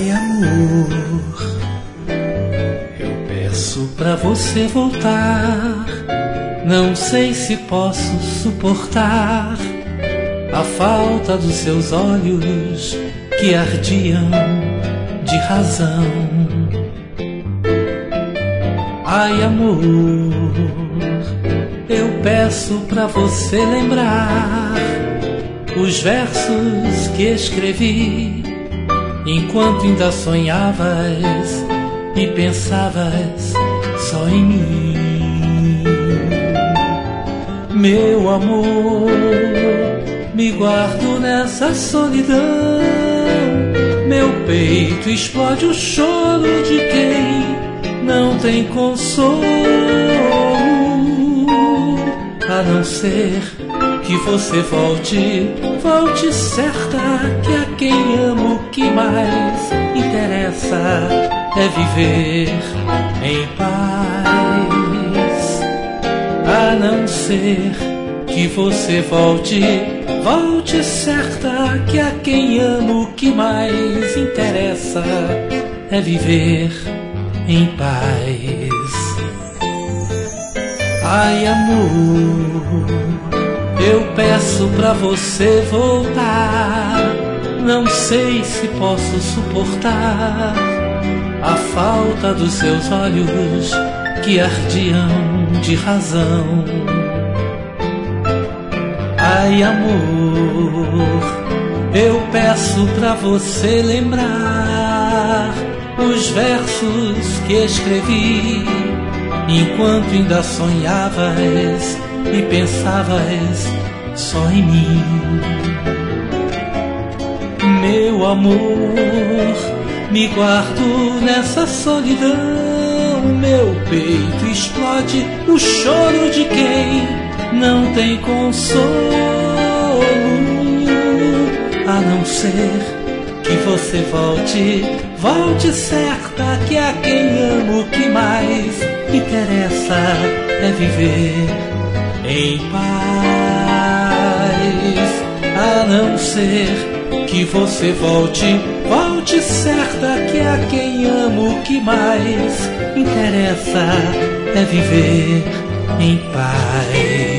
Ai, amor, eu peço pra você voltar. Não sei se posso suportar a falta dos seus olhos que ardiam de razão. Ai, amor, eu peço pra você lembrar os versos que escrevi enquanto ainda sonhavas e pensavas só em mim. Meu amor, me guardo nessa solidão. Meu peito explode o choro de quem não tem consolo, a não ser que você volte, volte certa, que a quem amo o que mais interessa é viver em paz. A não ser que você volte, volte certa, que a quem amo o que mais interessa é viver em paz. Ai, amor, eu peço pra você voltar. Não sei se posso suportar a falta dos seus olhos que ardiam de razão. Ai, amor, eu peço pra você lembrar os versos que escrevi enquanto ainda sonhavas e pensavas só em mim. Meu amor, me guardo nessa solidão. Meu peito explode o choro de quem não tem consolo, a não ser que você volte, volte certa, que a quem amo o que mais interessa é viver em paz. A não ser que você volte, volte certa, que a quem amo o que mais interessa é viver em paz.